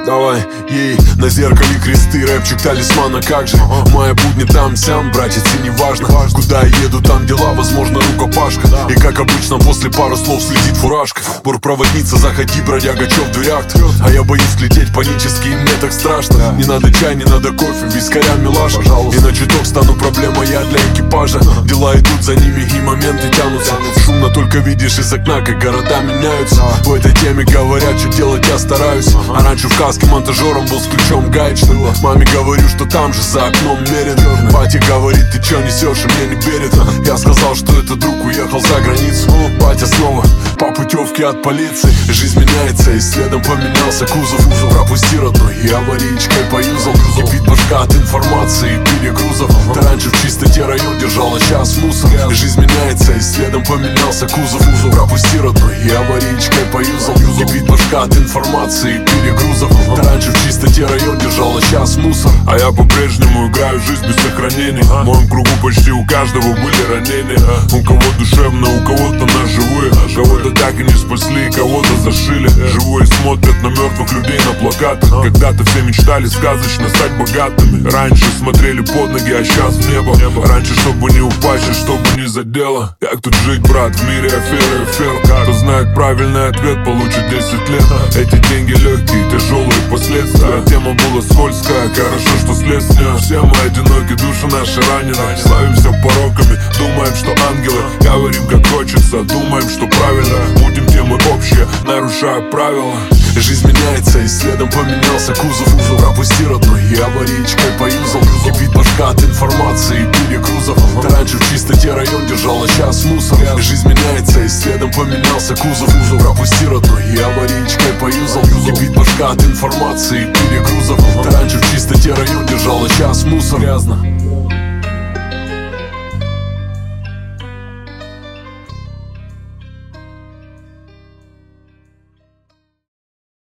Давай, ей, на зеркале кресты, рэпчик талисмана, как же моя будни там-сям, братец, и не важно куда я еду, там дела, возможно, рукопашка. И как обычно, после пары слов следит фуражка. Бортпроводница, заходи, бродяга, чё в дверях? А я боюсь лететь панически, и мне так страшно. Не надо чай, не надо кофе, вискаря, милаша. И на чуток стану проблемой я для экипажа. Дела идут за ними, и моменты тянутся. Шумно только видишь из окна, как города меняются. В этой теме говорят, что делать я стараюсь. А раньше в каске монтажером был с ключом гаечным. Маме говорю, что там же за окном мерен. Батя говорит, ты чё несешь, и мне не верит. Я сказал, что этот друг уехал за границу. Батя снова по путевке от полиции. Жизнь меняется, и следом поменялся кузов. Пропусти, родной, и аварийкой поюзал. Кипит башка от информации и перегрузов. Ты раньше в чистоте район держал, а сейчас мусор. Жизнь меняется, и следом поменялся кузов. Пропусти, родной, и аварийкой поюзал. Кипит башка от информации и перегрузов. Ты раньше в чистоте район держал, а сейчас мусор. А я по-прежнему играю жизнь без сохранений. В моем кругу почти у каждого были ранения. У кого душевно, у кого-то ножевые. Кого-то так и не спасли, кого-то зашили. Живые смотрят на мертвых людей на плакатах. Когда-то все мечтали сказочно стать богатыми. Раньше смотрели под ноги, а сейчас в небо. Раньше, чтобы не упасть, а чтобы не задело. Как тут жить, брат, в мире аферы и фер? Кто знает правильный ответ, получит 10 лет. Эти деньги легкие, тяжелые последствия. Тема была скользкая, хорошо, что следствие. Все мы одиноки, души наши ранены. Славимся пороками, думаем, что ангелы. Говорим, как хочется, думаем, что правильно. Мутим темы общие, нарушая правила. Жизнь меняется, и следом поменялся кузов. Пропусти, родной, и аварийкой поюзал. Кипит башка от информации и перегрузов. Ты раньше в чистоте район держал, а сейчас мусор. Жизнь меняется, и следом поменялся кузов. Пропусти, родной, и аварийкой поюзал. Кипит башка от информации и перегрузов. Ты раньше в чистоте район держал, а сейчас мусор. Грязно.